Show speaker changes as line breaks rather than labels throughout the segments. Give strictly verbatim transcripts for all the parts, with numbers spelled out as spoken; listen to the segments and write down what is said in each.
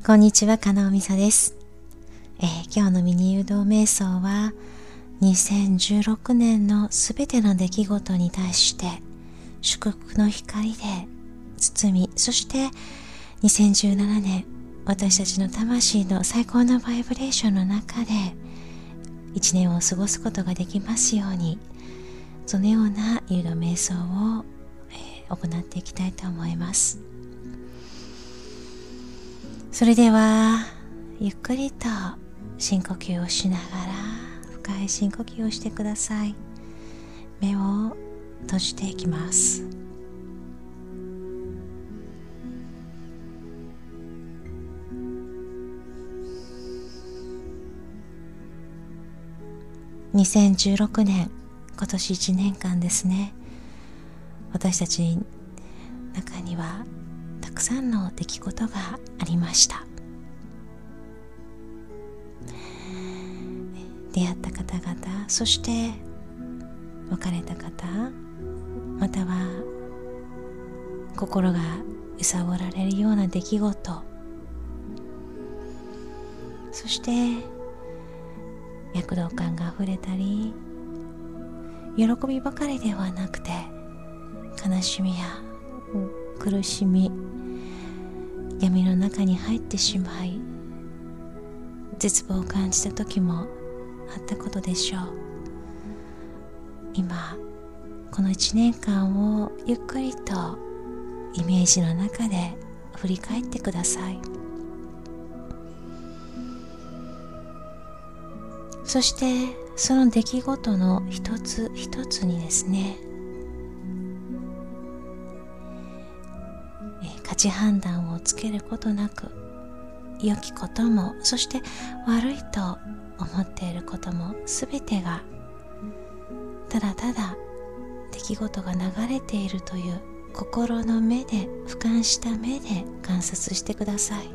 こんにちは、加納美沙です、えー、今日のミニ誘導瞑想はにせんじゅうろくねんのすべての出来事に対して祝福の光で包み、そしてにせんじゅうななねん私たちの魂の最高のバイブレーションの中でいちねんを過ごすことができますように、そのような誘導瞑想を、えー、行っていきたいと思います。それではゆっくりと深呼吸をしながら深い深呼吸をしてください。目を閉じていきます。にせんじゅうろくねん、今年いちねんかんですね。私たちの中にはたくさんの出来事がありました。出会った方々、そして別れた方、または心が揺さぶられるような出来事、そして躍動感があふれたり、喜びばかりではなくて悲しみや苦しみ、闇の中に入ってしまい絶望を感じた時もあったことでしょう。今このいちねんかんをゆっくりとイメージの中で振り返ってください。そしてその出来事の一つ一つにですね、価値判断をつけることなく、良きこともそして悪いと思っていることもすべてがただただ出来事が流れているという心の目で、俯瞰した目で観察してください。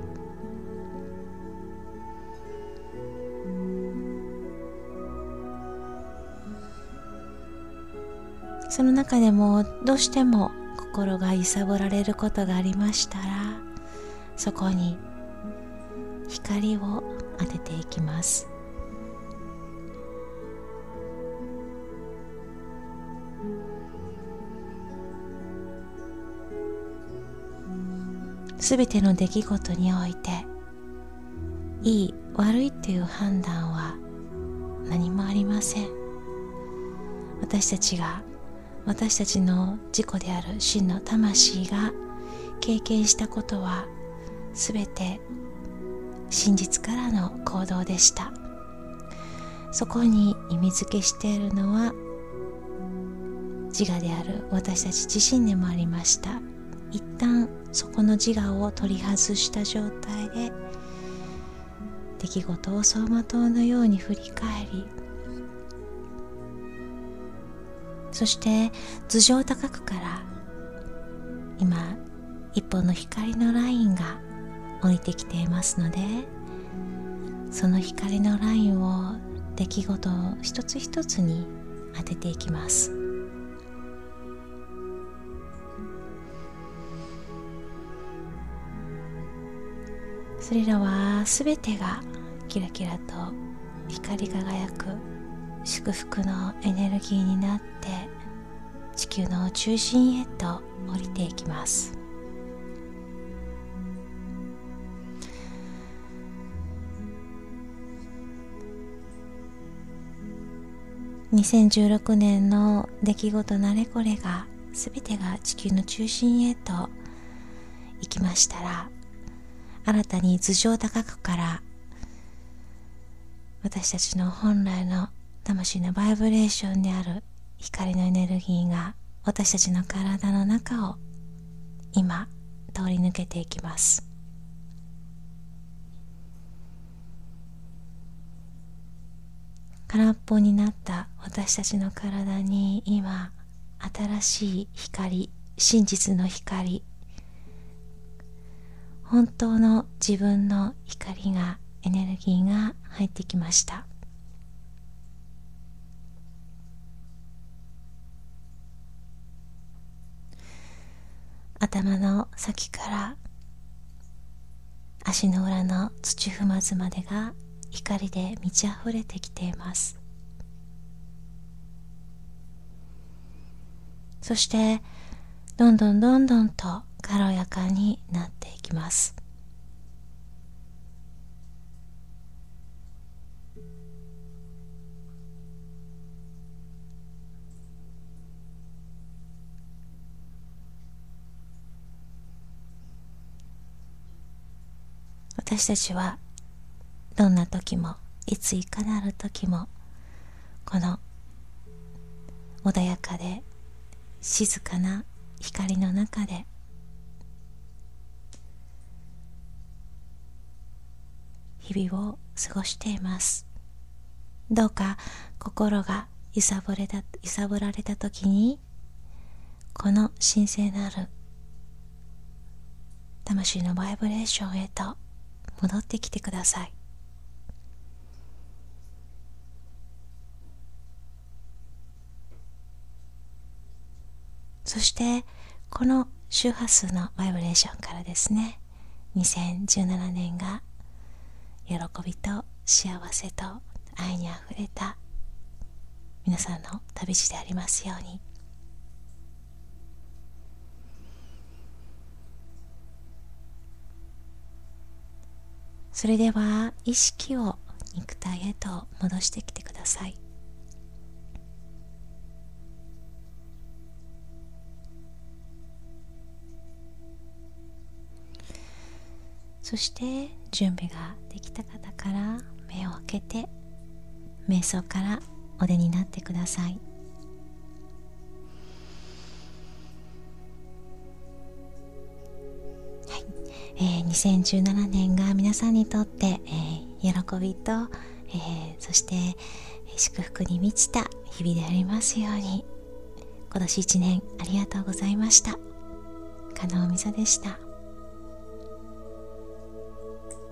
その中でもどうしても心が揺さぶられることがありましたら、そこに光を当てていきます。すべての出来事においていい悪いという判断は何もありません。私たちが私たちの自己である真の魂が経験したことはすべて真実からの行動でした。そこに意味付けしているのは自我である私たち自身でもありました。一旦そこの自我を取り外した状態で出来事を走馬灯のように振り返り、そして頭上高くから今一本の光のラインが降りてきていますので、その光のラインを出来事一つ一つに当てていきます。それらはすべてがキラキラと光り輝く祝福のエネルギーになって地球の中心へと降りていきます。にせんじゅうろくねんの出来事なれこれがすべてが地球の中心へと行きましたら、新たに頭上高くから私たちの本来の魂のバイブレーションである光のエネルギーが私たちの体の中を今通り抜けていきます。空っぽになった私たちの体に今新しい光、真実の光、本当の自分の光が、エネルギーが入ってきました。頭の先から足の裏の土踏まずまでが光で満ち溢れてきています。そしてどんどんどんどんと軽やかになっていきます。私たちはどんな時もいついかなる時もこの穏やかで静かな光の中で日々を過ごしています。どうか心が揺さぶれた、揺さぶられた時にこの神聖なる魂のバイブレーションへと戻ってきてください。そしてこの周波数のバイブレーションからですね、にせんじゅうななねんが喜びと幸せと愛にあふれた皆さんの旅路でありますように。それでは意識を肉体へと戻してきてください。そして準備ができた方から目を開けて瞑想からお出になってください。はい、えー、にせんじゅうななねんが皆さんにとって、えー、喜びと、えー、そして祝福に満ちた日々でありますように。今年いちねんありがとうございました。加納美沙でした。